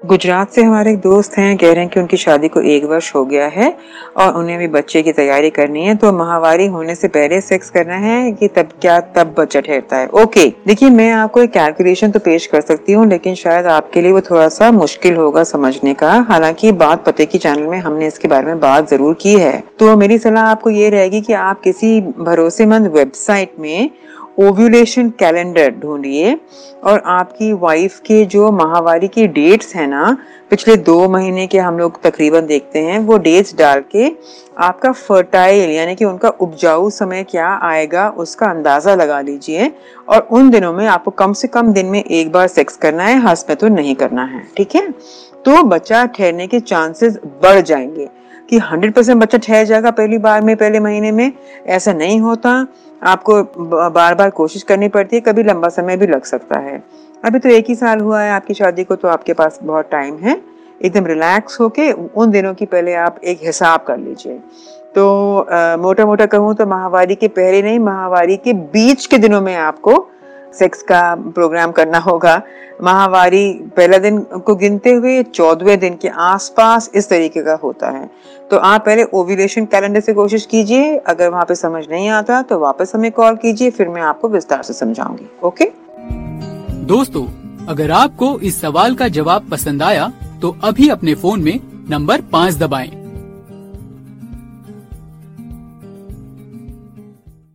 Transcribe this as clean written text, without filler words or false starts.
गुजरात से हमारे एक दोस्त हैं, कह रहे हैं कि उनकी शादी को 1 वर्ष हो गया है और उन्हें अभी बच्चे की तैयारी करनी है, तो माहवारी होने से पहले सेक्स करना है कि तब बच्चा ठहरता है। ओके, देखिए मैं आपको एक कैलकुलेशन तो पेश कर सकती हूँ, लेकिन शायद आपके लिए वो थोड़ा सा मुश्किल होगा समझने का। हालांकि बात पते की चैनल में हमने इसके बारे में बात जरूर की है। तो मेरी सलाह आपको ये रहेगी कि आप किसी भरोसेमंद वेबसाइट में ओव्यूलेशन कैलेंडर ढूंढिए और आपकी वाइफ के जो माहवारी की डेट्स है ना, पिछले 2 महीने के हम लोग तकरीबन देखते हैं, वो डेट्स डाल के आपका फर्टाइल यानी कि उनका उपजाऊ समय क्या आएगा उसका अंदाजा लगा लीजिए। और उन दिनों में आपको कम से कम दिन में 1 बार सेक्स करना है, हंस में तो नहीं करना है, ठीक है। तो बच्चा ठहरने के चांसेस बढ़ जाएंगे कि 100% बच्चा ठहर जाएगा पहली बार में, पहले महीने में। ऐसा नहीं होता, आपको बार बार कोशिश करनी पड़ती है, कभी लंबा समय भी लग सकता है। अभी तो 1 ही साल हुआ है आपकी शादी को, तो आपके पास बहुत टाइम है। एकदम रिलैक्स होके उन दिनों की पहले आप एक हिसाब कर लीजिए। तो मोटा मोटा कहूँ तो माहवारी के पहले नहीं, माहवारी के बीच के दिनों में आपको सेक्स का प्रोग्राम करना होगा। माहवारी पहला दिन को गिनते हुए 14वें दिन के आसपास इस तरीके का होता है। तो आप पहले ओव्यूलेशन कैलेंडर से कोशिश कीजिए, अगर वहां पे समझ नहीं आता तो वापस हमें कॉल कीजिए, फिर मैं आपको विस्तार से समझाऊंगी। ओके दोस्तों, अगर आपको इस सवाल का जवाब पसंद आया तो अभी अपने फोन में नंबर 5 दबाएं।